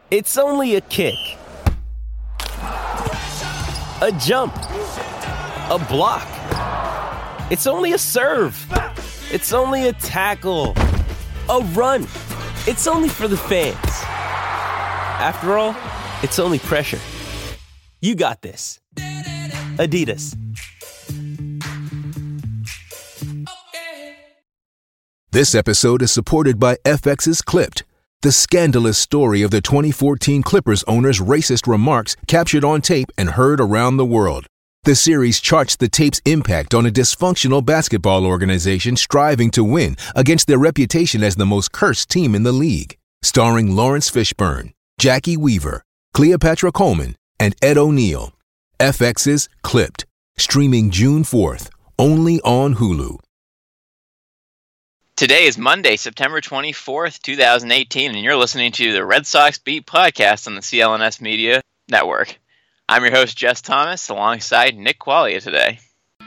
It's only a kick, a jump, a block. It's only a serve. It's only a tackle, a run. It's only for the fans. After all, it's only pressure. You got this. Adidas. This episode is supported by FX's Clipped, the scandalous story of the 2014 Clippers owner's racist remarks captured on tape and heard around the world. The series charts the tape's impact on a dysfunctional basketball organization striving to win against their reputation as the most cursed team in the league. Starring Lawrence Fishburne, Jackie Weaver, Cleopatra Coleman, and Ed O'Neill. FX's Clipped, streaming June 4th, only on Hulu. Today is Monday, September 24th, 2018, and you're listening to the Red Sox Beat podcast on the CLNS Media Network. I'm your host, Jess Thomas, alongside Nick Quaglia today.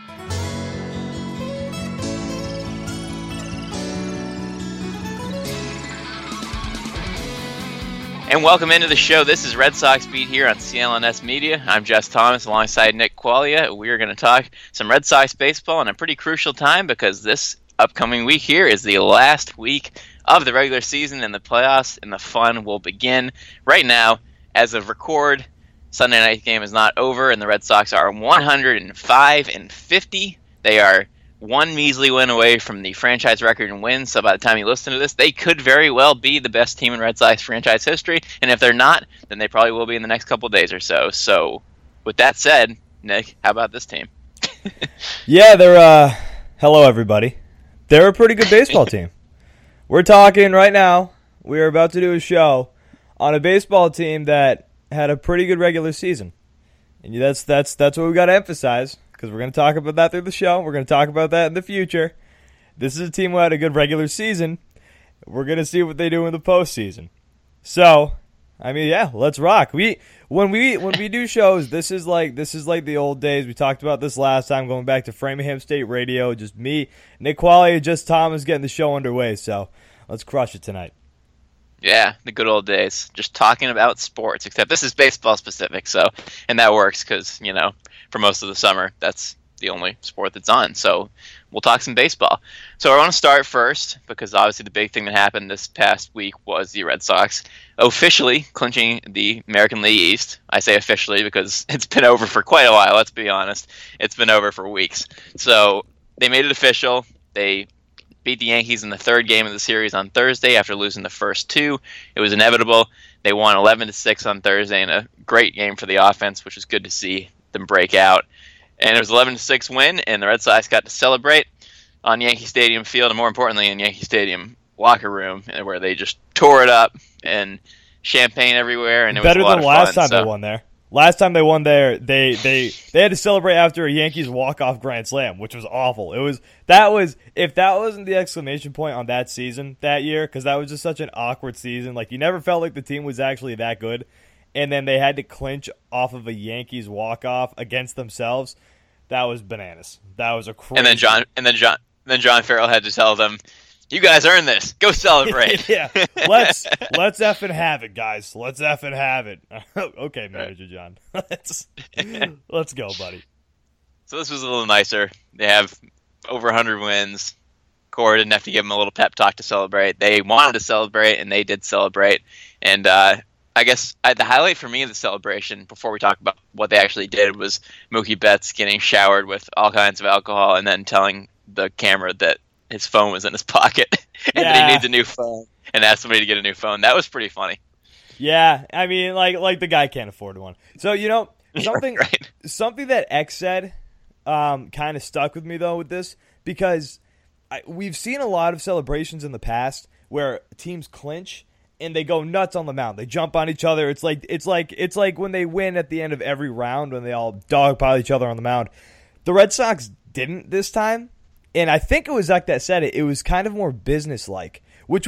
And welcome into the show. This is Red Sox Beat here on CLNS Media. I'm Jess Thomas alongside Nick Quaglia. We are going to talk some Red Sox baseball in a pretty crucial time because this upcoming week here is the last week of the regular season and the playoffs, and the fun will begin right now. As of record, Sunday night game is not over, and the Red Sox are 105-50. They are one measly win away from the franchise record in wins, so by the time you listen to this, they could very well be the best team in Red Sox franchise history, and if they're not, then they probably will be in the next couple days or so. So, with that said, Nick, how about this team? Yeah, they're, hello everybody. They're a pretty good baseball team. We're talking right now, we are about to do a show on a baseball team that had a pretty good regular season. And that's what we've got to emphasize, because we're going to talk about that through the show. We're going to talk about that in the future. This is a team who had a good regular season. We're going to see what they do in the postseason. So, I mean, yeah, let's rock. When we do shows, this is like the old days. We talked about this last time, going back to Framingham State Radio. Just me, Nick Quaglia, just Thomas getting the show underway. So let's crush it tonight. Yeah, the good old days. Just talking about sports, except this is baseball specific. So, and that works because, you know, for most of the summer, that's the only sport that's on. So we'll talk some baseball. So I want to start first because obviously the big thing that happened this past week was the Red Sox officially clinching the American League East. I say officially because it's been over for quite a while, let's be honest. It's been over for weeks. So they made it official. They beat the Yankees in the third game of the series on Thursday after losing the first two. It was inevitable. They won 11-6 on Thursday in a great game for the offense, which was good to see them break out. And it was 11-6 win, and the Red Sox got to celebrate on Yankee Stadium field, and more importantly, in Yankee Stadium locker room, where they just tore it up and champagne everywhere, and it was a lot of fun. Better than last time they won there. Last time they won there, they had to celebrate after a Yankees walk-off grand slam, which was awful. If that wasn't the exclamation point on that season that year, because that was just such an awkward season. Like, you never felt like the team was actually that good, and then they had to clinch off of a Yankees walk-off against themselves. That was bananas. That was a crazy. And then John Farrell had to tell them, "You guys earned this. Go celebrate." Yeah, let's effing have it, guys. Let's effing have it. Okay, Manager John. Let's go, buddy. So this was a little nicer. They have over 100 wins. Cora didn't have to give them a little pep talk to celebrate. They wanted to celebrate, and they did celebrate. And I guess the highlight for me of the celebration, before we talk about what they actually did, was Mookie Betts getting showered with all kinds of alcohol and then telling the camera that his phone was in his pocket and that he needs a new phone and asked somebody to get a new phone. That was pretty funny. Yeah, I mean, like the guy can't afford one. So, you know, something that X said kind of stuck with me, though, with this, because we've seen a lot of celebrations in the past where teams clinch and they go nuts on the mound. They jump on each other. It's like when they win at the end of every round when they all dogpile each other on the mound. The Red Sox didn't this time, and I think it was Zach that said it. It was kind of more businesslike,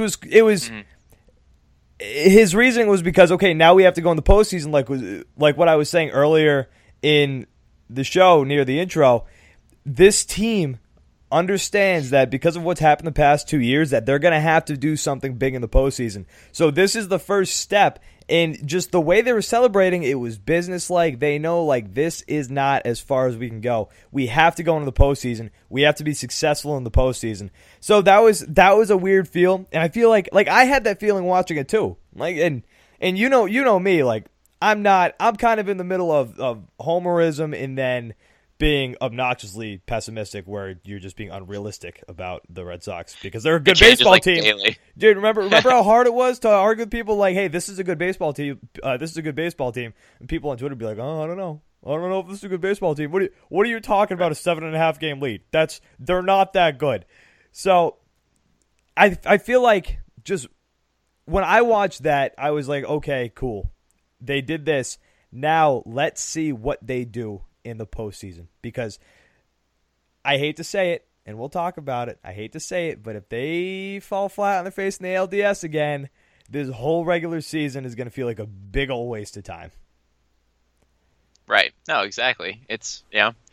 his reasoning was because, okay, now we have to go in the postseason, like what I was saying earlier in the show near the intro. This team understands that because of what's happened the past 2 years, that they're going to have to do something big in the postseason. So this is the first step. And just the way they were celebrating, it was business-like. They know, like, this is not as far as we can go. We have to go into the postseason. We have to be successful in the postseason. So that was a weird feel, and I feel like I had that feeling watching it too. Like, and you know me, like I'm kind of in the middle of homerism and then being obnoxiously pessimistic, where you're just being unrealistic about the Red Sox because they're a good baseball team. Daily. Dude, remember how hard it was to argue with people like, "Hey, this is a good baseball team. This is a good baseball team," and people on Twitter would be like, "Oh, I don't know if this is a good baseball team. What are you talking about? A 7.5 game lead? They're not that good." So, I feel like just when I watched that, I was like, "Okay, cool. They did this. Now let's see what they do in the postseason," because I hate to say it, and we'll talk about it. I hate to say it, but if they fall flat on their face in the ALDS again, this whole regular season is going to feel like a big old waste of time. Right. No, exactly. It's,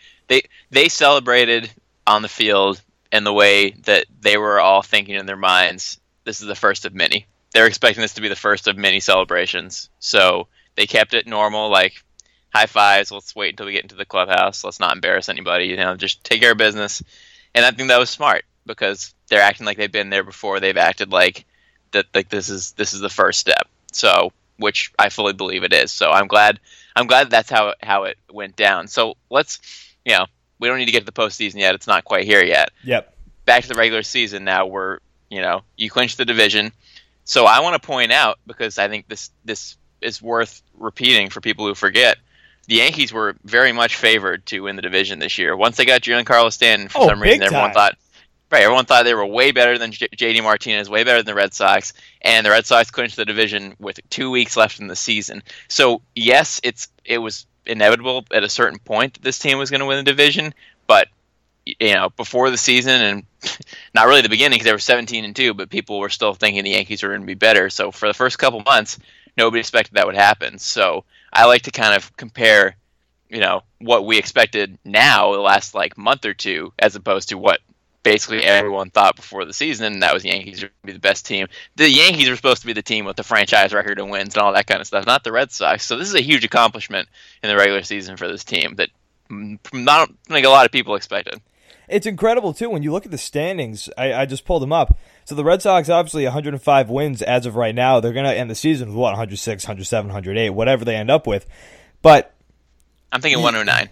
they celebrated on the field in the way that they were all thinking in their minds, this is the first of many. They're expecting this to be the first of many celebrations. So they kept it normal, like high fives. Let's wait until we get into the clubhouse. Let's not embarrass anybody. Just take care of business. And I think that was smart because they're acting like they've been there before. They've acted like that. Like this is the first step. So, which I fully believe it is. So I'm glad that's how it went down. So let's, we don't need to get to the postseason yet. It's not quite here yet. Yep. Back to the regular season now. We're, you clinched the division. So I want to point out, because I think this is worth repeating for people who forget, the Yankees were very much favored to win the division this year. Once they got Giancarlo Stanton, for some reason, everyone thought they were way better than JD Martinez, way better than the Red Sox, and the Red Sox clinched the division with 2 weeks left in the season. So yes, it was inevitable at a certain point that this team was going to win the division, but before the season, and not really the beginning because they were 17-2, but people were still thinking the Yankees were going to be better. So for the first couple months, nobody expected that would happen. So I like to kind of compare, what we expected now the last month or two, as opposed to what basically everyone thought before the season, and that was the Yankees would be the best team. The Yankees were supposed to be the team with the franchise record and wins and all that kind of stuff, not the Red Sox. So this is a huge accomplishment in the regular season for this team that not like a lot of people expected. It's incredible, too, when you look at the standings. I just pulled them up. So the Red Sox, obviously, 105 wins as of right now. They're going to end the season with, 106, 107, 108, whatever they end up with. But I'm thinking 109.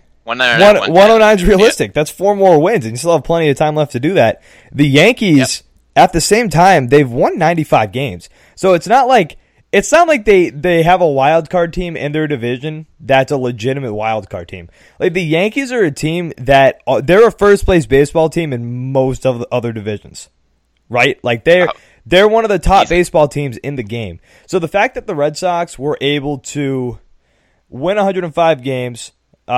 109 is realistic. That's 4 more wins, and you still have plenty of time left to do that. The Yankees, at the same time, they've won 95 games. So it's not like they have a wild card team in their division that's a legitimate wild card team. Like the Yankees are a team that they're a first place baseball team in most of the other divisions, right? Like they're one of the top baseball teams in the game. So the fact that the Red Sox were able to win 105 games,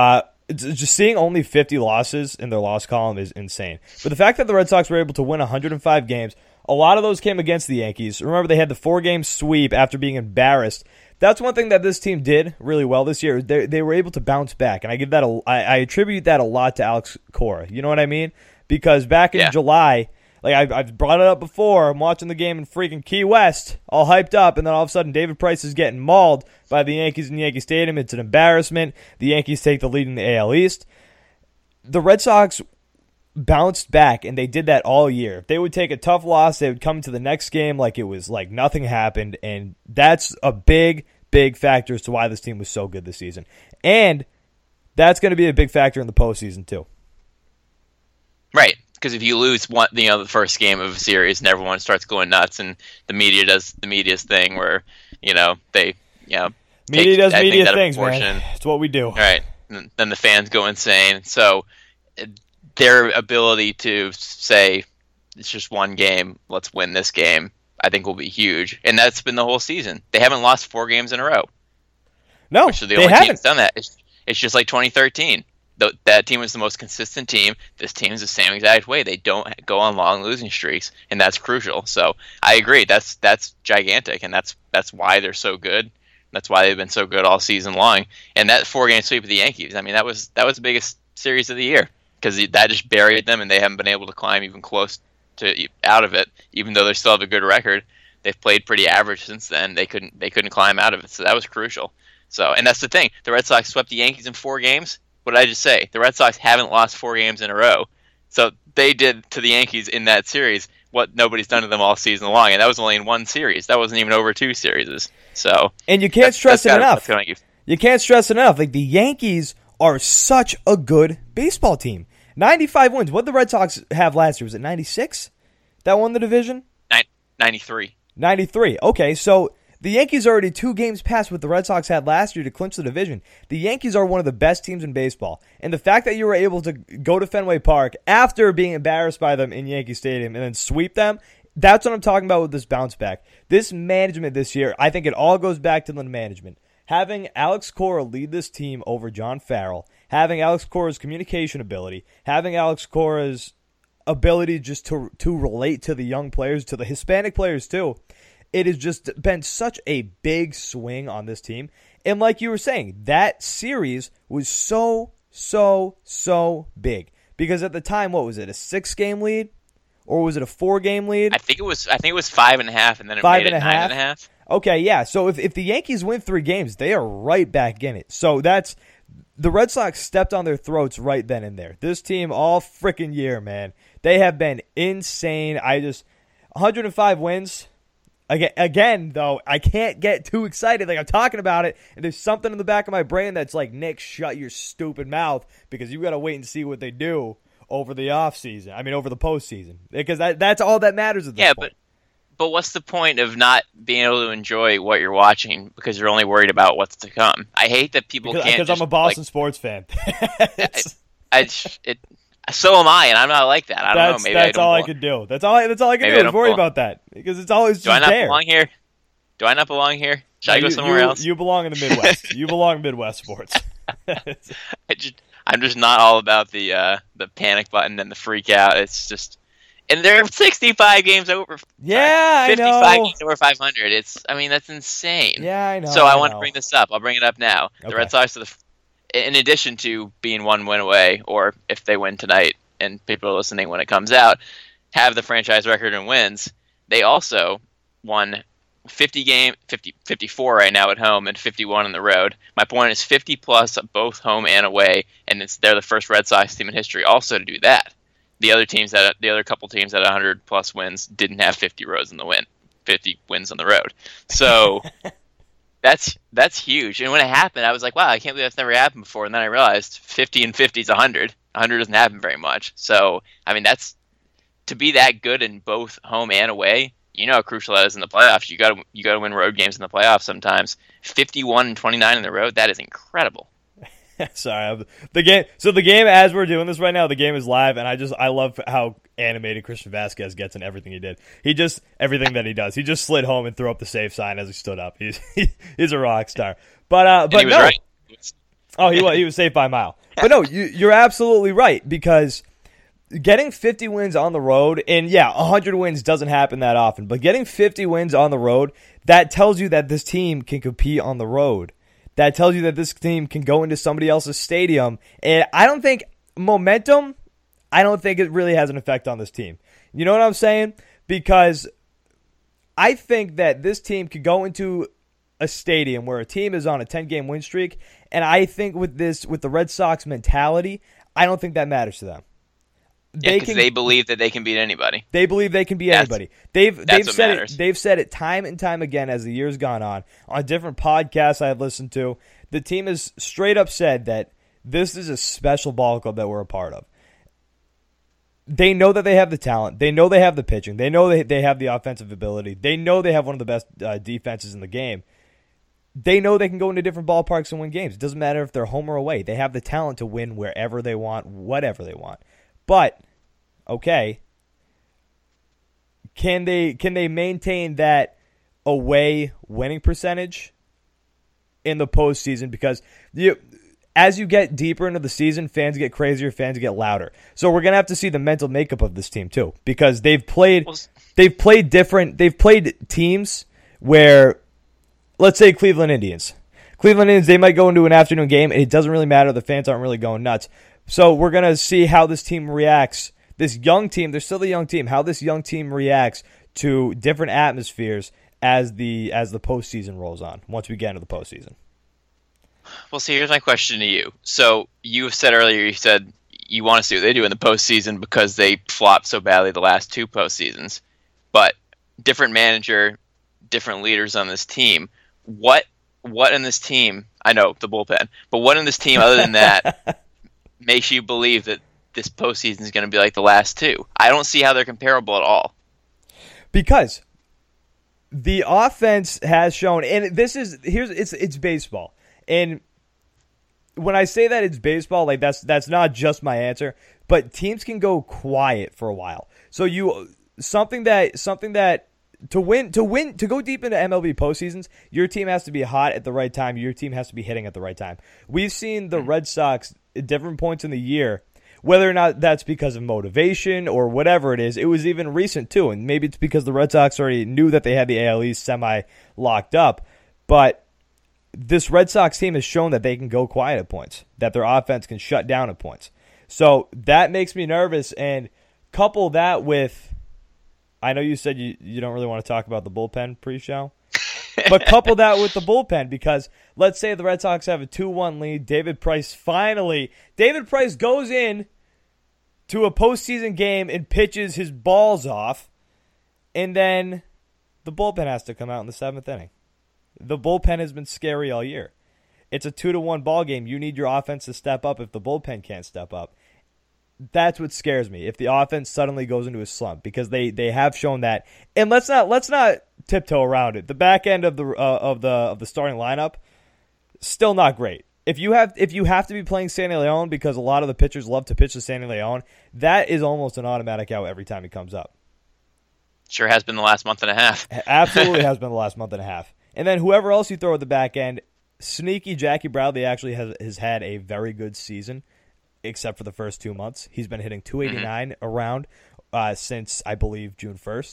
just seeing only 50 losses in their loss column is insane. But the fact that the Red Sox were able to win 105 games, a lot of those came against the Yankees. Remember, they had the 4-game sweep after being embarrassed. That's one thing that this team did really well this year. They were able to bounce back, and I attribute that a lot to Alex Cora. You know what I mean? Because back in July, I've brought it up before. I'm watching the game in freaking Key West, all hyped up, and then all of a sudden David Price is getting mauled by the Yankees in Yankee Stadium. It's an embarrassment. The Yankees take the lead in the AL East. The Red Sox bounced back, and they did that all year. If they would take a tough loss, they would come to the next game like it was like nothing happened, and that's a big, big factor as to why this team was so good this season. And that's going to be a big factor in the postseason too. Right, because if you lose the first game of a series and everyone starts going nuts, and the media does the media's thing where they media does media things, man. It's what we do. Right, and then the fans go insane. So their ability to say, it's just one game, let's win this game, I think will be huge. And that's been the whole season. They haven't lost 4 games in a row. No, which is the only team that's done that. It's just like 2013. That team was the most consistent team. This team is the same exact way. They don't go on long losing streaks, and that's crucial. So I agree. That's gigantic, and that's why they're so good. That's why they've been so good all season long. And that 4-game sweep of the Yankees, I mean, that was the biggest series of the year. because that just buried them, and they haven't been able to climb even close to out of it. Even though they still have a good record, they've played pretty average since then. They couldn't climb out of it, so that was crucial. So, and that's the thing. The Red Sox swept the Yankees in 4 games. What did I just say? The Red Sox haven't lost 4 games in a row. So they did to the Yankees in that series what nobody's done to them all season long, and that was only in 1 series. That wasn't even over 2 series. So, and you can't stress it enough. You can't stress it enough. Like, the Yankees are such a good baseball team. 95 wins. What did the Red Sox have last year? Was it 96 that won the division? 93. 93. Okay, so the Yankees are already 2 games past what the Red Sox had last year to clinch the division. The Yankees are one of the best teams in baseball. And the fact that you were able to go to Fenway Park after being embarrassed by them in Yankee Stadium and then sweep them, that's what I'm talking about with this bounce back. This management this year, I think it all goes back to the management. Having Alex Cora lead this team over John Farrell, having Alex Cora's communication ability, having Alex Cora's ability just to relate to the young players, to the Hispanic players too. It has just been such a big swing on this team. And like you were saying, that series was so big. Because at the time, what was it, a 6-game lead? Or was it a 4-game lead? I think it was 5.5, and then it made it 9.5. Okay, yeah. So if the Yankees win 3 games, they are right back in it. So that's the Red Sox stepped on their throats right then and there. This team all freaking year, man. They have been insane. 105 wins. Again, though, I can't get too excited. Like, I'm talking about it, and there's something in the back of my brain that's like, Nick, shut your stupid mouth, because you got to wait and see what they do over the offseason. I mean, over the postseason. Because that's all that matters at this point. But what's the point of not being able to enjoy what you're watching because you're only worried about what's to come? I hate that people can't. Because I'm a Boston sports fan. So am I, and I'm not like that. I don't know. Maybe that's all I can do. That's all I can do is worry about that, because it's always just there. Do I not belong here? Do I not belong here? Should I go somewhere else? You belong in the Midwest. You belong in Midwest sports. I'm just not all about the panic button and the freak out. It's just, and they're 65 games over. Yeah, 55 games over 500. That's insane. Yeah, I know. So I want to bring this up. I'll bring it up now. Okay. The Red Sox are in addition to being 1 win away, or if they win tonight and people are listening when it comes out, have the franchise record in wins, they also won 54 right now at home and 51 on the road. My point is 50 plus both home and away, and they're the first Red Sox team in history also to do that. The other couple teams at 100 plus wins didn't have 50 wins on the road. So That's huge. And when it happened, I was like, wow, I can't believe that's never happened before. And then I realized 50 and 50 is 100. 100 doesn't happen very much. So, that's to be that good in both home and away. You know how crucial that is in the playoffs. You got to win road games in the playoffs sometimes. 51 and 29 on the road, that is incredible. Sorry, the game as we're doing this right now, the game is live, and I love how animated Christian Vasquez gets in everything he did. Everything that he does. He just slid home and threw up the safe sign as he stood up. He's a rock star. But he was no. Right. Oh, he was safe by a mile. But no, you're absolutely right, because getting 50 wins on the road, and yeah, 100 wins doesn't happen that often, but getting 50 wins on the road, that tells you that this team can compete on the road. That tells you that this team can go into somebody else's stadium. And I don't think momentum, it really has an effect on this team. You know what I'm saying? Because I think that this team could go into a stadium where a team is on a 10-game win streak, and I think with the Red Sox mentality, I don't think that matters to them. They believe that they can beat anybody. They believe they can beat anybody. They've said it. They've said it time and time again as the year's gone on different podcasts I've listened to. The team has straight up said that this is a special ball club that we're a part of. They know that they have the talent. They know they have the pitching. They know they have the offensive ability. They know they have one of the best defenses in the game. They know they can go into different ballparks and win games. It doesn't matter if they're home or away. They have the talent to win wherever they want, whatever they want. But, okay, can they maintain that away winning percentage in the postseason? Because as you get deeper into the season, fans get crazier, fans get louder. So we're gonna have to see the mental makeup of this team too, because they've played teams where, let's say Cleveland Indians, they might go into an afternoon game and it doesn't really matter. The fans aren't really going nuts. So we're going to see how this team reacts. This young team, they're still a young team, how this young team reacts to different atmospheres as the postseason rolls on, once we get into the postseason. Well, see, here's my question to you. So you said earlier, you said you want to see what they do in the postseason because they flopped so badly the last two postseasons. But different manager, different leaders on this team. What in this team, I know, the bullpen, but what in this team other than that makes you believe that this postseason is going to be like the last two? I don't see how they're comparable at all. Because the offense has shown, and it's baseball. And when I say that it's baseball, like that's not just my answer, but teams can go quiet for a while. So something that to go deep into MLB postseasons, your team has to be hot at the right time. Your team has to be hitting at the right time. We've seen the Red Sox at different points in the year, whether or not that's because of motivation or whatever it is. It was even recent too, and maybe it's because the Red Sox already knew that they had the AL East semi locked up. But this Red Sox team has shown that they can go quiet at points, that their offense can shut down at points. So that makes me nervous, and couple that with, I know you said you don't really want to talk about the bullpen pre-show, but couple that with the bullpen, because let's say the Red Sox have a 2-1 lead. David Price goes in to a postseason game and pitches his balls off, and then the bullpen has to come out in the 7th inning. The bullpen has been scary all year. It's a 2-1 ball game. You need your offense to step up if the bullpen can't step up. That's what scares me. If the offense suddenly goes into a slump, because they have shown that. And let's not tiptoe around it. The back end of the starting lineup, still not great. If you have to be playing Sandy Leon, because a lot of the pitchers love to pitch to Sandy Leon, that is almost an automatic out every time he comes up. Sure has been the last month and a half. Absolutely has been the last month and a half. And then whoever else you throw at the back end, sneaky Jackie Bradley actually has had a very good season, except for the first 2 months. He's been hitting 289 around since, I believe, June 1st.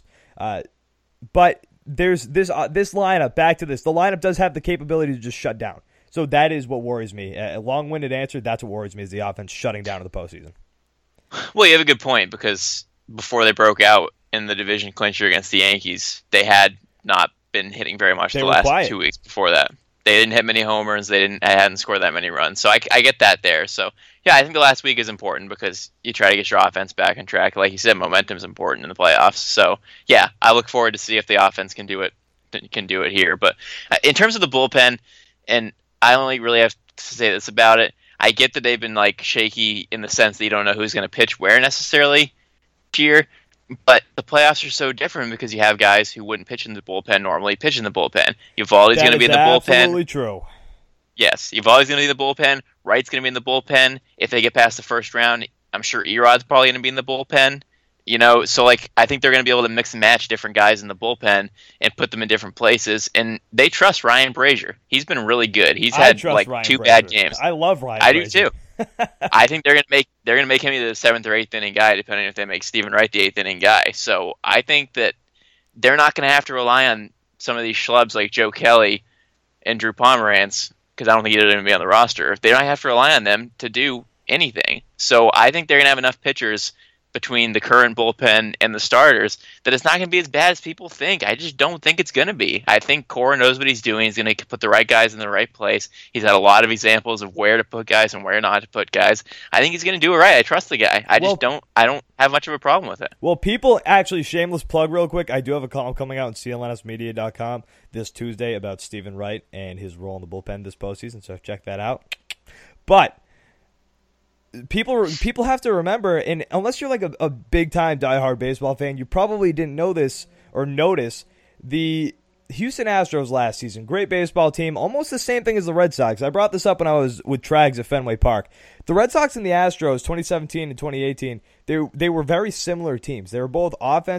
But there's this lineup, back to this. The lineup does have the capability to just shut down. So that is what worries me. A long-winded answer, that's what worries me, is the offense shutting down in the postseason. Well, you have a good point, because before they broke out in the division clincher against the Yankees, they had not been hitting very much the last 2 weeks before that. They didn't hit many homers. They hadn't scored that many runs. So I get that there. So yeah, I think the last week is important because you try to get your offense back on track. Like you said, momentum is important in the playoffs. So yeah, I look forward to see if the offense can do it here. But in terms of the bullpen, and I only really have to say this about it, I get that they've been like shaky in the sense that you don't know who's going to pitch where necessarily here. But the playoffs are so different because you have guys who wouldn't pitch in the bullpen normally pitch in the bullpen. Eovaldi's going to be in the bullpen. Absolutely true. Yes, Eovaldi's going to be in the bullpen. Wright's going to be in the bullpen. If they get past the first round, I'm sure Erod's probably going to be in the bullpen. So like I think they're going to be able to mix and match different guys in the bullpen and put them in different places. And they trust Ryan Brazier. He's been really good. He's had like Ryan 2 Brazier. bad games. I love Ryan. I Brazier. do too. I think they're gonna make him either the 7th or 8th inning guy, depending if they make Stephen Wright the 8th inning guy. So I think that they're not going to have to rely on some of these schlubs like Joe Kelly and Drew Pomeranz, because I don't think either of them will be on the roster. They don't have to rely on them to do anything. So I think they're going to have enough pitchers between the current bullpen and the starters that it's not going to be as bad as people think. I just don't think it's going to be. I think Cora knows what he's doing. He's going to put the right guys in the right place. He's had a lot of examples of where to put guys and where not to put guys. I think he's going to do it right. I trust the guy. I don't have much of a problem with it. Well, people, actually, shameless plug real quick. I do have a column coming out on clnsmedia.com this Tuesday about Stephen Wright and his role in the bullpen this postseason, so check that out. But people have to remember, and unless you're like a big-time diehard baseball fan, you probably didn't know this or notice the Houston Astros last season. Great baseball team, almost the same thing as the Red Sox. I brought this up when I was with Trags at Fenway Park. The Red Sox and the Astros, 2017 and 2018, they were very similar teams. They were both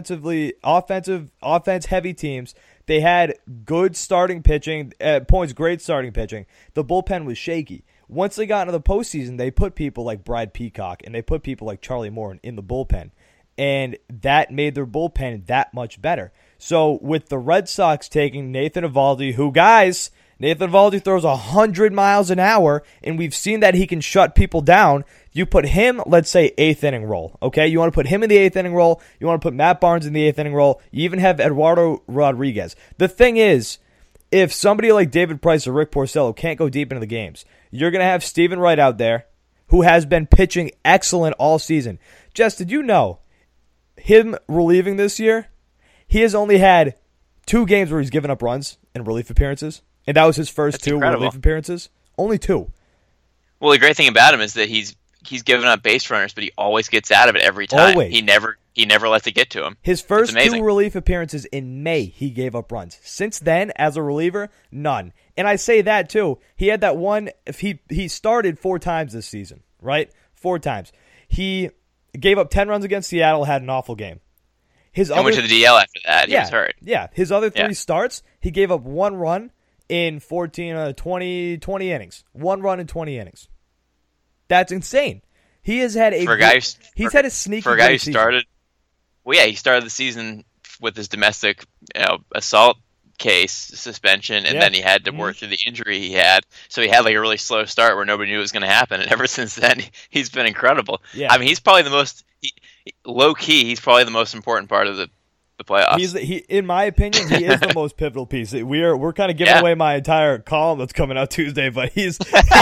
offense-heavy teams. They had good starting pitching, great starting pitching. The bullpen was shaky. Once they got into the postseason, they put people like Brad Peacock and they put people like Charlie Moore in the bullpen. And that made their bullpen that much better. So with the Red Sox taking Nathan Eovaldi, who, guys, Nathan Eovaldi throws 100 miles an hour, and we've seen that he can shut people down. You put him, let's say, 8th inning role, okay? You want to put him in the 8th inning role. You want to put Matt Barnes in the 8th inning role. You even have Eduardo Rodriguez. The thing is, if somebody like David Price or Rick Porcello can't go deep into the games, you're going to have Stephen Wright out there, who has been pitching excellent all season. Jess, did you know him relieving this year, he has only had 2 games where he's given up runs in relief appearances, and that was his first That's 2 incredible. relief appearances? Only 2. Well, the great thing about him is that he's given up base runners, but he always gets out of it every time. Always. He never lets it get to him. His first It's 2 amazing. relief appearances in May, he gave up runs. Since then, as a reliever, none. And I say that, too. He had that one, if he started 4 times this season, right? 4 times. He gave up 10 runs against Seattle, had an awful game. And went to the DL after that. He was hurt. Yeah, his other 3 Yeah. starts, he gave up 1 run in 20 innings. 1 run in 20 innings. That's insane. He has had he's had a sneaky for a guy great who season. started. Well, yeah, he started the season with his domestic, assault case suspension, and Yeah. then he had to work through the injury he had. So he had like a really slow start where nobody knew it was going to happen, and ever since then, he's been incredible. Yeah. I mean, he's probably the most low key. He's probably the most important part of the playoffs. In my opinion, he is the most pivotal piece. We're kind of giving away my entire column that's coming out Tuesday, but he's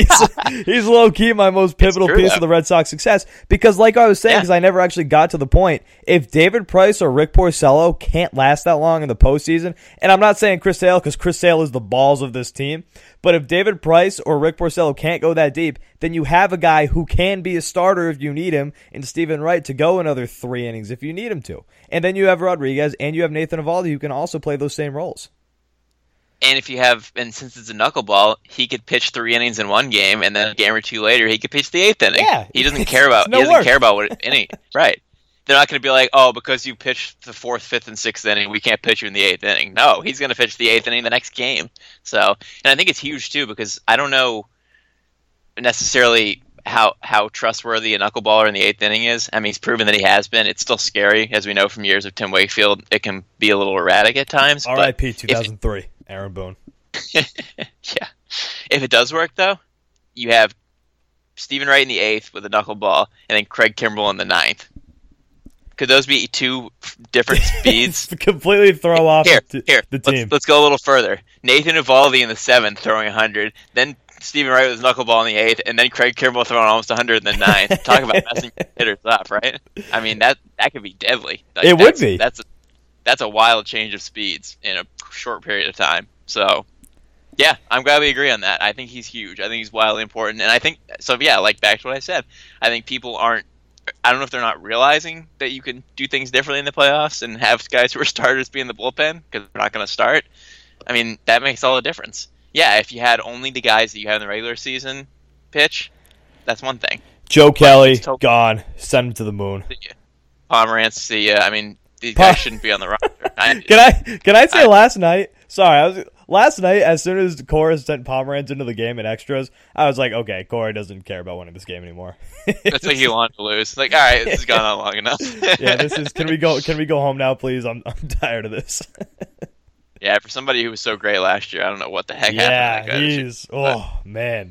low key my most pivotal piece of the Red Sox success. Because, like I was saying, because I never actually got to the point, if David Price or Rick Porcello can't last that long in the postseason, and I'm not saying Chris Sale because Chris Sale is the balls of this team, but if David Price or Rick Porcello can't go that deep, then you have a guy who can be a starter if you need him, and Stephen Wright to go another 3 innings if you need him to. And then you have Rodriguez, and you have Nathan Eovaldi who can also play those same roles. And since it's a knuckleball, he could pitch 3 innings in one game, and then a game or 2 later, he could pitch the 8th inning. Yeah, he doesn't care about. no He doesn't work. care about what inning. Right? They're not going to be like, oh, because you pitched the 4th, 5th, and 6th inning, we can't pitch you in the 8th inning. No, he's going to pitch the 8th inning the next game. So, and I think it's huge too because I don't know necessarily how trustworthy a knuckleballer in the 8th inning is. I mean, he's proven that he has been. It's still scary, as we know from years of Tim Wakefield. It can be a little erratic at times. but R.I.P. 2003, Aaron Boone. Yeah. If it does work, though, you have Stephen Wright in the 8th with a knuckleball, and then Craig Kimbrell in the 9th. Could those be 2 different speeds? Completely throw off Here, the team. Let's go a little further. Nathan Eovaldi in the 7th throwing 100, then Stephen Wright with his knuckleball in the 8th, and then Craig Kimbrell throwing almost 100 in the 9th. Talk about messing hitters up, right? I mean, that could be deadly. Like, It would be. That's a wild change of speeds in a short period of time. So, yeah, I'm glad we agree on that. I think he's huge. I think he's wildly important. And I think, like back to what I said, I think people I don't know if they're not realizing that you can do things differently in the playoffs and have guys who are starters be in the bullpen because they're not going to start. I mean, that makes all the difference. Yeah, if you had only the guys that you had in the regular season pitch, that's one thing. Joe Kelly, gone. Send him to the moon. Pomerantz, see ya. I mean, these guys shouldn't be on the roster. Can I say last night? Sorry, last night, as soon as Cora sent Pomerantz into the game in extras, I was like, okay, Cora doesn't care about winning this game anymore. That's like he wanted to lose. Like, all right, this has gone on long enough. Yeah, this is. Can we go home now, please? I'm tired of this. Yeah, for somebody who was so great last year, I don't know what the heck happened. Yeah, To that guy he's. Oh man,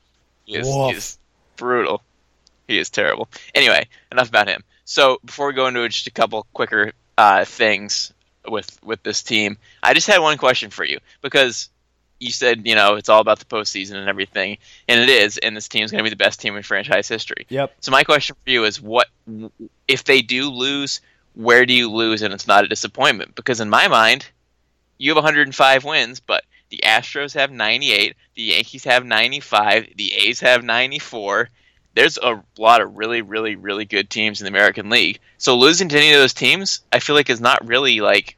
he's brutal. He is terrible. Anyway, enough about him. So before we go into just a couple quicker things with this team, I just had one question for you because you said it's all about the postseason and everything, and it is. And this team is going to be the best team in franchise history. Yep. So my question for you is, what if they do lose? Where do you lose, and it's not a disappointment? Because in my mind, you have 105 wins, but the Astros have 98, the Yankees have 95, the A's have 94. There's a lot of really, really, really good teams in the American League. So losing to any of those teams, I feel like is not really like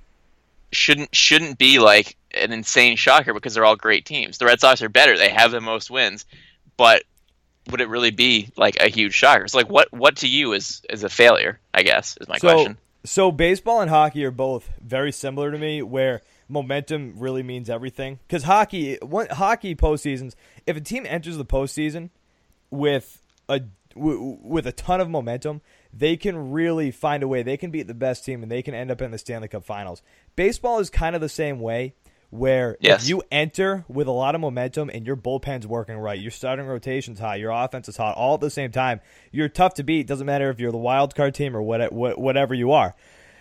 shouldn't be like an insane shocker because they're all great teams. The Red Sox are better; they have the most wins, but would it really be like a huge shocker? So like, what to you is a failure? I guess is my question. So baseball and hockey are both very similar to me, where momentum really means everything. Because hockey postseasons, if a team enters the postseason with a ton of momentum, they can really find a way. They can beat the best team, and they can end up in the Stanley Cup Finals. Baseball is kind of the same way, where Yes. if you enter with a lot of momentum and your bullpen's working right, your starting rotation's hot, your offense is hot, all at the same time, you're tough to beat. Doesn't matter if you're the wild card team or whatever you are.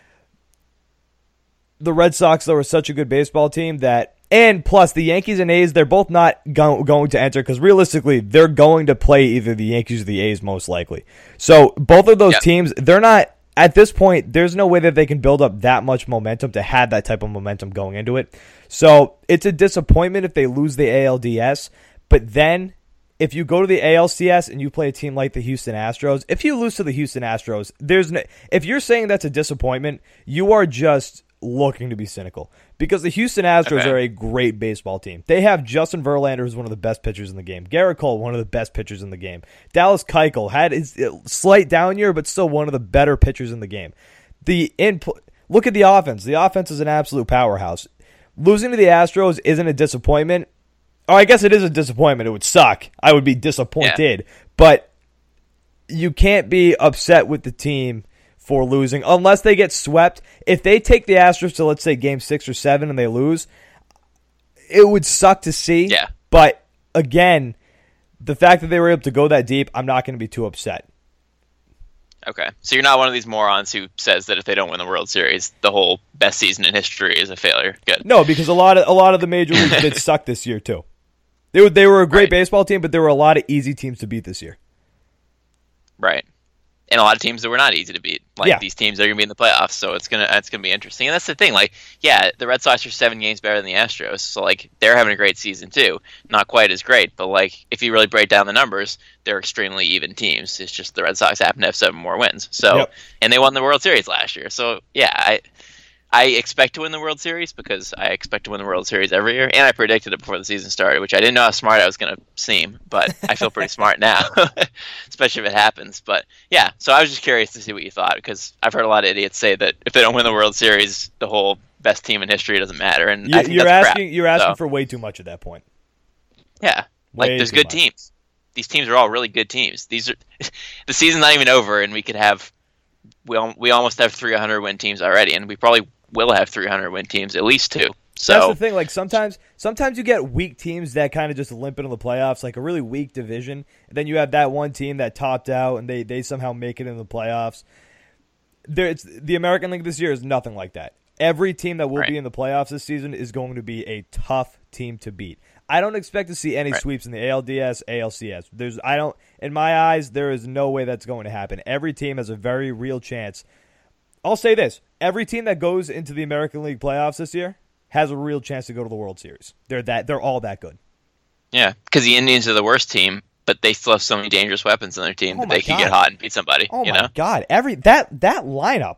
The Red Sox, though, are such a good baseball team that, and plus the Yankees and A's, they're both not going to enter because realistically, they're going to play either the Yankees or the A's most likely. So both of those teams, they're not, at this point, there's no way that they can build up that much momentum to have that type of momentum going into it. So it's a disappointment if they lose the ALDS, but then if you go to the ALCS and you play a team like the Houston Astros, if you lose to the Houston Astros, if you're saying that's a disappointment, you are just looking to be cynical because the Houston Astros are a great baseball team. They have Justin Verlander, who's one of the best pitchers in the game. Garrett Cole, one of the best pitchers in the game. Dallas Keuchel had his slight down year, but still one of the better pitchers in the game. Look at the offense. The offense is an absolute powerhouse. Losing to the Astros isn't a disappointment. Oh, I guess it is a disappointment. It would suck. I would be disappointed. But you can't be upset with the team for losing unless they get swept. If they take the Astros to, let's say, game 6 or 7 and they lose, it would suck to see. Yeah. But again, the fact that they were able to go that deep, I'm not going to be too upset. Okay. So you're not one of these morons who says that if they don't win the World Series, the whole best season in history is a failure. Good. No, because a lot of the major leagues did suck this year too. They were a great baseball team, but there were a lot of easy teams to beat this year. Right. And a lot of teams that were not easy to beat. These teams are going to be in the playoffs, so it's gonna be interesting. And that's the thing. The Red Sox are 7 games better than the Astros, so they're having a great season too. Not quite as great, but if you really break down the numbers, they're extremely even teams. It's just the Red Sox happen to have 7 more wins. So, and they won the World Series last year. So yeah, I expect to win the World Series because I expect to win the World Series every year, and I predicted it before the season started, which I didn't know how smart I was going to seem, but I feel pretty smart now, especially if it happens. But yeah, so I was just curious to see what you thought because I've heard a lot of idiots say that if they don't win the World Series, the whole best team in history doesn't matter, and I think that's crap. You're asking for way too much at that point. Yeah, there's good teams. These teams are all really good teams. The season's not even over, and we almost have 300 win teams already, and we probably will have 300 win teams, at least 2. So that's the thing. Sometimes you get weak teams that kind of just limp into the playoffs, like a really weak division. And then you have that one team that topped out and they somehow make it in the playoffs. The American League this year is nothing like that. Every team that will be in the playoffs this season is going to be a tough team to beat. I don't expect to see any sweeps in the ALDS, ALCS. In my eyes, there is no way that's going to happen. Every team has a very real chance. I'll say this. Every team that goes into the American League playoffs this year has a real chance to go to the World Series. They're all that good. Yeah, because the Indians are the worst team, but they still have so many dangerous weapons on their team that they can get hot and beat somebody. Oh my God! That lineup.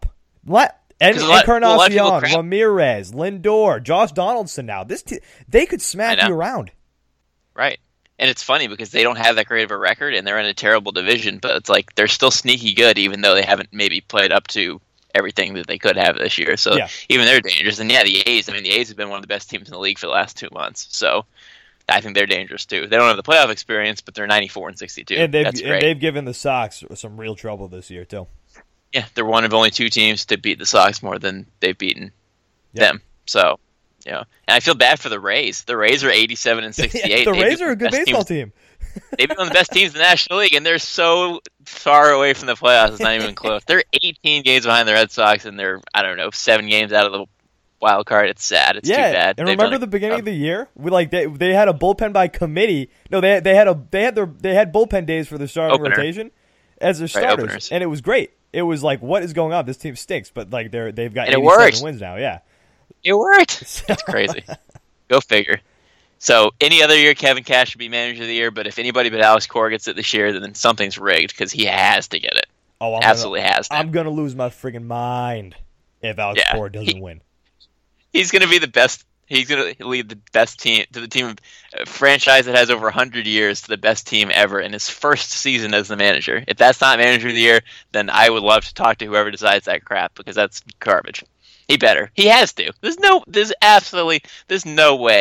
Encarnacion, Ramirez, Lindor, Josh Donaldson. Now they could smack you around. Right. And it's funny because they don't have that great of a record and they're in a terrible division, but it's they're still sneaky good even though they haven't maybe played up to everything that they could have this year. So even they're dangerous. And the A's have been one of the best teams in the league for the last 2 months. So I think they're dangerous too. They don't have the playoff experience, but they're 94-62. And they've given the Sox some real trouble this year too. Yeah, they're one of only 2 teams to beat the Sox more than they've beaten them. So, and I feel bad for the Rays. The Rays are 87-68. The Rays are a good baseball team. They've been one of the best teams in the National League, and they're so far away from the playoffs. It's not even close. They're 18 games behind the Red Sox, and they're 7 games out of the wild card. It's sad. It's too bad. And remember the beginning of the year, they had a bullpen by committee. No, they had bullpen days for their starting rotation as their starters, and it was great. It was what is going on? This team stinks, but they've got 87 wins now. Yeah, it worked. That's crazy. Go figure. So any other year, Kevin Cash should be manager of the year. But if anybody but Alex Cora gets it this year, then something's rigged because he has to get it. Oh, absolutely has to. I'm gonna lose my friggin' mind if Alex Cora doesn't win. He's gonna be the best. He's gonna lead the best team to the team franchise that has over 100 years to the best team ever in his first season as the manager. If that's not manager of the year, then I would love to talk to whoever decides that crap because that's garbage. He better. He has to. There's no way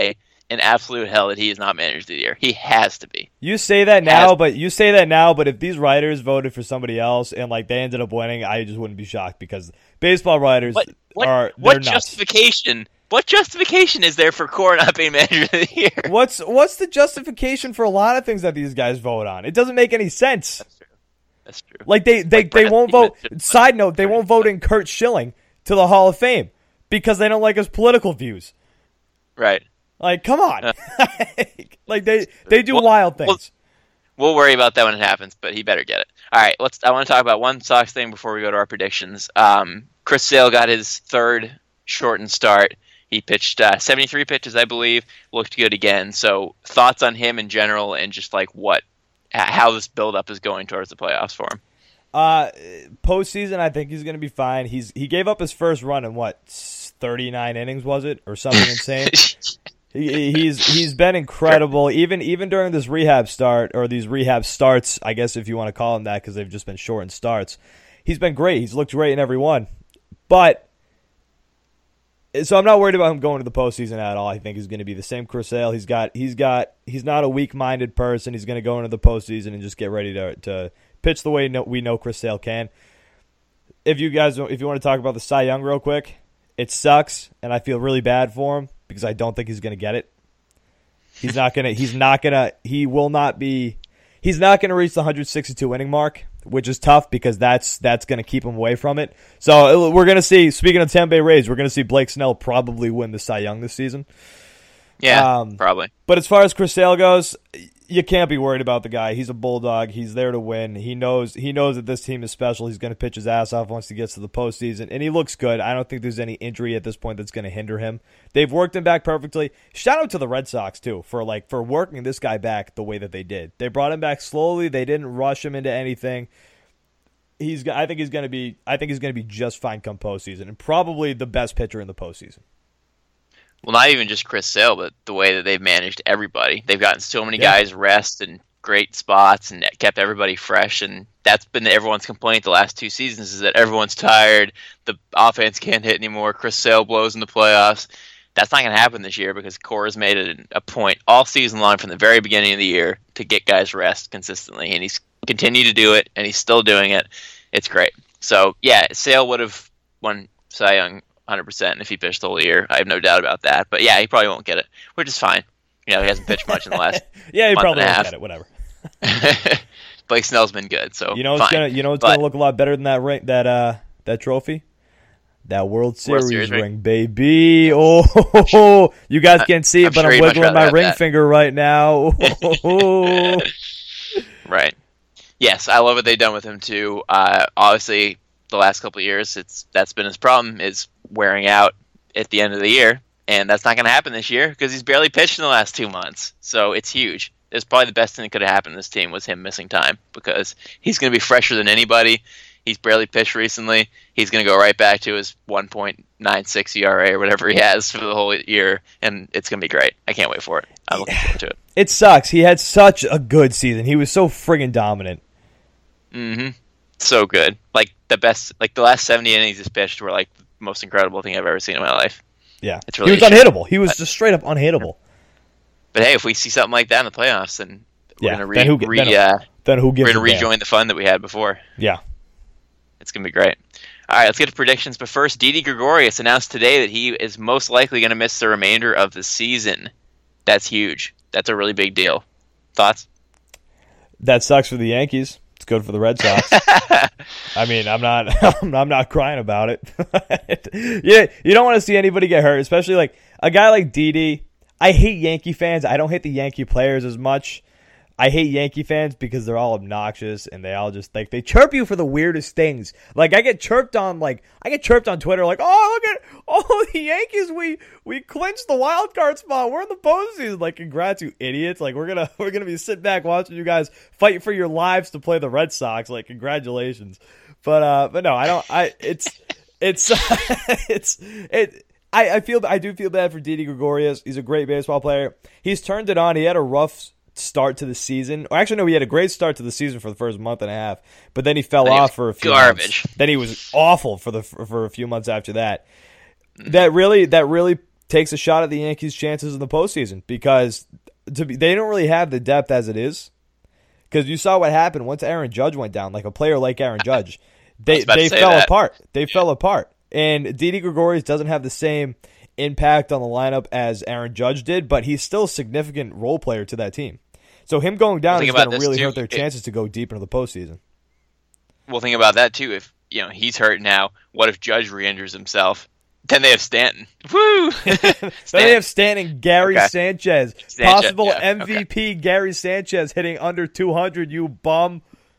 in absolute hell that he is not manager of the year. He has to be. You say that now, but if these writers voted for somebody else and like they ended up winning, I just wouldn't be shocked because baseball writers what nuts. justification? What justification is there for Cora not being manager of the year? What's the justification for a lot of things that these guys vote on? It doesn't make any sense. That's true. Like they won't vote. Side note, they won't vote in Curt Schilling to the Hall of Fame because they don't like his political views. Right. Like, come on. Like they do wild things. We'll worry about that when it happens, but he better get it. All right, I want to talk about one Sox thing before we go to our predictions. Chris Sale got his third shortened start. He pitched 73 pitches, I believe. Looked good again. So thoughts on him in general and just like how this buildup is going towards the playoffs for him. Postseason, I think he's going to be fine. He gave up his first run in 39 innings, was it, or something insane? He's been incredible. Even during this rehab start or these rehab starts, I guess if you want to call them that, because they've just been shortened starts. He's been great. He's looked great in every one. But so I'm not worried about him going to the postseason at all. I think he's going to be the same Chris Sale. He's not a weak-minded person. He's going to go into the postseason and just get ready to pitch the way we know Chris Sale can. If you want to talk about the Cy Young real quick, it sucks, and I feel really bad for him because I don't think he's going to get it. He's not going to reach the 162 inning mark, which is tough because that's going to keep him away from it. So we're going to see, speaking of Tampa Bay Rays, we're going to see Blake Snell probably win the Cy Young this season. Yeah, probably. But as far as Chris Sale goes, you can't be worried about the guy. He's a bulldog. He's there to win. He knows that this team is special. He's going to pitch his ass off once he gets to the postseason, and he looks good. I don't think there's any injury at this point that's going to hinder him. They've worked him back perfectly. Shout out to the Red Sox too for working this guy back the way that they did. They brought him back slowly. They didn't rush him into anything. I think he's going to be just fine come postseason, and probably the best pitcher in the postseason. Well, not even just Chris Sale, but the way that they've managed everybody. They've gotten so many guys rest in great spots and kept everybody fresh, and that's been everyone's complaint the last two seasons is that everyone's tired, the offense can't hit anymore, Chris Sale blows in the playoffs. That's not going to happen this year because Cora's made it a point all season long from the very beginning of the year to get guys rest consistently, and he's continued to do it, and he's still doing it. It's great. So, yeah, Sale would have won Cy Young 100% if he pitched the whole year. I have no doubt about that. But yeah, he probably won't get it, which is fine. He hasn't pitched much in the last yeah, he month probably and a won't half. get it. Whatever. Blake Snell's been good, so it's gonna look a lot better than that ring, that trophy, that World Series ring, baby. Oh, you guys can't see it, but I'm wiggling my ring finger right now. Right. Yes, I love what they've done with him too. Obviously, the last couple of years, that's been his problem, is wearing out at the end of the year, and that's not going to happen this year because he's barely pitched in the last 2 months. So it's huge. It's probably the best thing that could have happened to this team was him missing time because he's going to be fresher than anybody. He's barely pitched recently. He's going to go right back to his 1.96 ERA or whatever he has for the whole year, and it's going to be great. I can't wait for it. I'm looking forward to it. It sucks. He had such a good season. He was so friggin' dominant. Mm-hmm. So good. Like the last 70 innings he's pitched were like the most incredible thing I've ever seen in my life. Yeah. He was unhittable. He was just straight up unhittable. But hey, if we see something like that in the playoffs, then we're going to rejoin the fun that we had before. Yeah. It's going to be great. All right, let's get to predictions. But first, Didi Gregorius announced today that he is most likely going to miss the remainder of the season. That's huge. That's a really big deal. Thoughts? That sucks for the Yankees. It's good for the Red Sox. I mean, I'm not crying about it. Yeah, you don't want to see anybody get hurt, especially like a guy like Didi. I hate Yankee fans. I don't hate the Yankee players as much. I hate Yankee fans because they're all obnoxious and they all just they chirp you for the weirdest things. Like I get chirped on Twitter like, "Oh, look at the Yankees, we clinched the wild card spot. We're in the postseason." Like, congrats, you idiots. Like we're going to be sitting back watching you guys fight for your lives to play the Red Sox. Like, congratulations. But no, I don't I do feel bad for Didi Gregorius. He's a great baseball player. He's turned it on. He had a rough start to the season. Or actually, no, he had a great start to the season for the first month and a half, but then he fell off for a few months. Then he was awful for a few months after that. That really takes a shot at the Yankees' chances in the postseason because they don't really have the depth as it is. Because you saw what happened once Aaron Judge went down, like a player like Aaron Judge. They fell apart. They fell apart. And Didi Gregorius doesn't have the same impact on the lineup as Aaron Judge did, but he's still a significant role player to that team. So him going down is going to really hurt their chances to go deep into the postseason. Well, think about that too. If he's hurt now, what if Judge re-injures himself? Then they have Stanton. Woo! Then they have Stanton, Gary Sanchez. Possible MVP Gary Sanchez hitting under 200, you bum.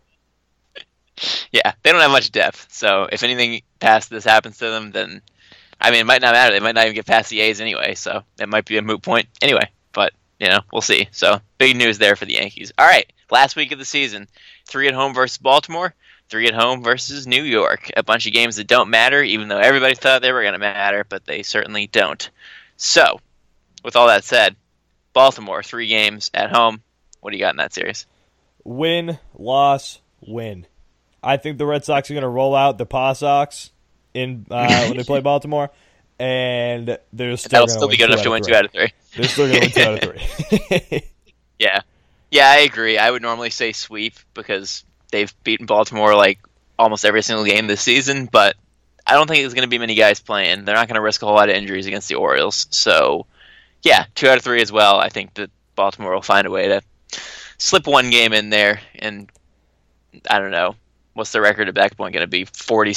Yeah, they don't have much depth. So if anything past this happens to them, then, it might not matter. They might not even get past the A's anyway, so it might be a moot point anyway. But, we'll see. So big news there for the Yankees. All right, last week of the season, 3 at home versus Baltimore. 3 at home versus New York. A bunch of games that don't matter, even though everybody thought they were going to matter, but they certainly don't. So, with all that said, Baltimore, 3 games at home. What do you got in that series? Win, loss, win. I think the Red Sox are going to roll out the Paw Sox when they play Baltimore, and they're still going to be good enough to win 2 out of 3. They're still going to win 2 out of 3. Yeah, I agree. I would normally say sweep because they've beaten Baltimore like almost every single game this season, but I don't think there's going to be many guys playing. They're not going to risk a whole lot of injuries against the Orioles. So, 2 out of 3 as well. I think that Baltimore will find a way to slip one game in there, and I don't know. What's the record at that point going to be?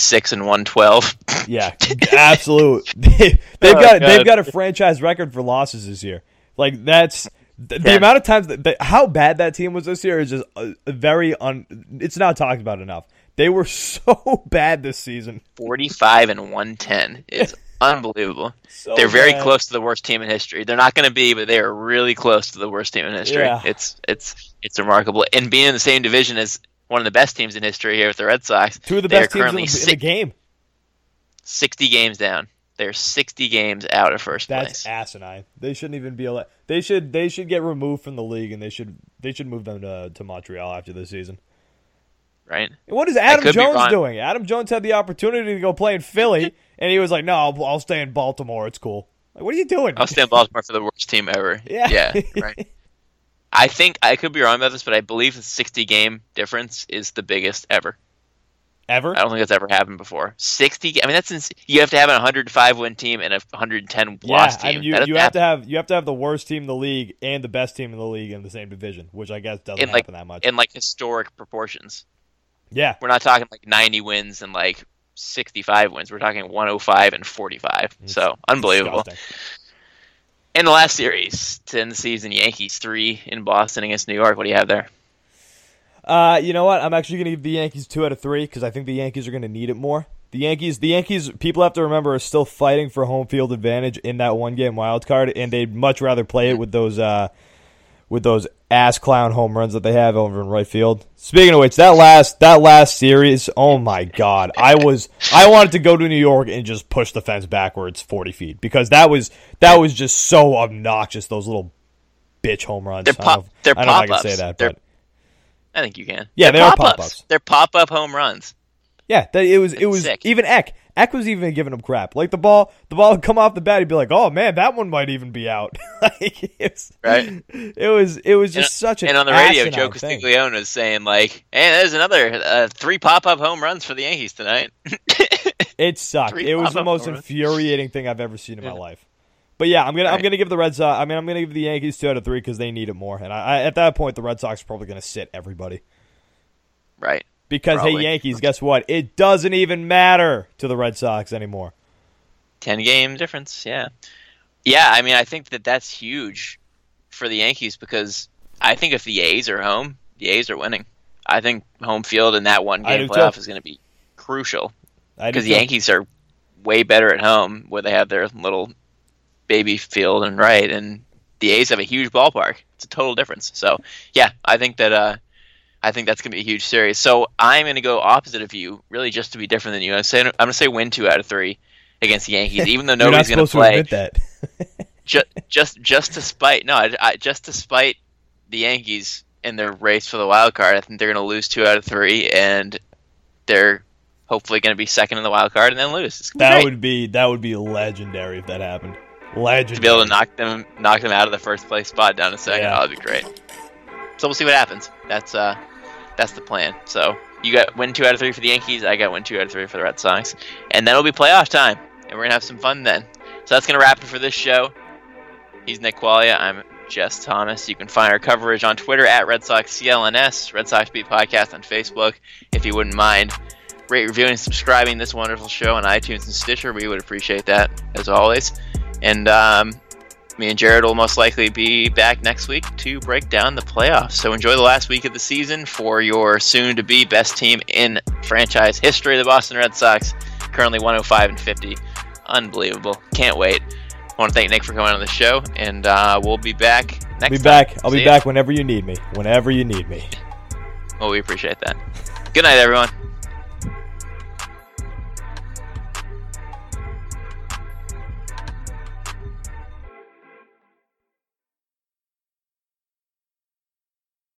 46-112. Yeah, absolute. They've got a franchise record for losses this year. Like that's the amount of times how bad that team was this year is just it's not talked about enough. They were so bad this season. 45-110 is unbelievable. They're very close to the worst team in history. They're not going to be, but they are really close to the worst team in history. Yeah. It's remarkable. And being in the same division as one of the best teams in history here with the Red Sox. 2 of the best teams in the game. 60 games down. They're 60 games out of first place. That's asinine. They shouldn't even be allowed. They should get removed from the league, and they should move them to Montreal after this season. Right. And what is Adam Jones doing? Adam Jones had the opportunity to go play in Philly, and he was like, "No, I'll stay in Baltimore. It's cool." Like, what are you doing? I'll stay in Baltimore for the worst team ever. Yeah. Right. I think I could be wrong about this, but I believe the 60-game difference is the biggest ever. Ever? I don't think that's ever happened before. 60. I mean, that's you have to have a 105-win team and a 110 loss team. You have to have the worst team in the league and the best team in the league in the same division, which I guess doesn't happen that much. In historic proportions. Yeah, we're not talking 90 wins and 65 wins. We're talking 105 and 45. So unbelievable. Disgusting. In the last series to end the season, Yankees 3 in Boston against New York. What do you have there? You know what? I'm actually going to give the Yankees 2 out of 3 because I think the Yankees are going to need it more. The Yankees, people have to remember, are still fighting for home field advantage in that one-game wild card, and they'd much rather play it with those ass clown home runs that they have over in right field. Speaking of which, that last series, oh my God, I wanted to go to New York and just push the fence backwards 40 feet because that was just so obnoxious. Those little bitch home runs. They're pop-ups. I don't know if I can say that, but I think you can. Yeah, they are pop-ups. They're pop-up home runs. Yeah, it was sick. Even Eck was even giving him crap. Like the ball would come off the bat, he'd be like, "Oh man, that one might even be out." Right. It was just such an. And on the radio, Joe Castiglione was saying "Hey, there's another 3 pop-up home runs for the Yankees tonight." It sucked. It was the most infuriating thing I've ever seen in my life. But yeah, I'm gonna give the Red Sox. I'm gonna give the Yankees 2 out of 3 because they need it more. And at that point, the Red Sox are probably gonna sit everybody. Right. Because, Hey, Yankees, guess what? It doesn't even matter to the Red Sox anymore. 10-game difference, yeah. Yeah, I mean, I think that's huge for the Yankees because I think if the A's are home, the A's are winning. I think home field in that one-game playoff is going to be crucial because the Yankees are way better at home where they have their little baby field and right, and the A's have a huge ballpark. It's a total difference. So, yeah, I think that's going to be a huge series. So I'm going to go opposite of you, really just to be different than you. I'm going to say win 2 out of 3 against the Yankees, even though nobody's going to play. That. just to spite the Yankees in their race for the wild card. I think they're going to lose 2 out of 3, and they're hopefully going to be second in the wild card and then lose. That would be legendary if that happened. Legendary. To be able to knock them out of the first place spot down to second, Yeah. that'd be great. So we'll see what happens. That's the plan. So you got win 2 out of 3 for the Yankees. I got win 2 out of 3 for the Red Sox, and then it'll be playoff time, and we're gonna have some fun then. So that's gonna wrap it for this show. He's Nick Qualia. I'm Jess Thomas. You can find our coverage on Twitter at Red Sox CLNS, Red Sox Beat Podcast on Facebook. If you wouldn't mind rate, reviewing, and subscribing this wonderful show on iTunes and Stitcher, we would appreciate that as always. And me and Jared will most likely be back next week to break down the playoffs. So enjoy the last week of the season for your soon-to-be best team in franchise history, the Boston Red Sox, currently 105-50. Unbelievable. Can't wait. I want to thank Nick for coming on the show, and we'll be back next time. I'll be back whenever you need me. Whenever you need me. Well, we appreciate that. Good night, everyone.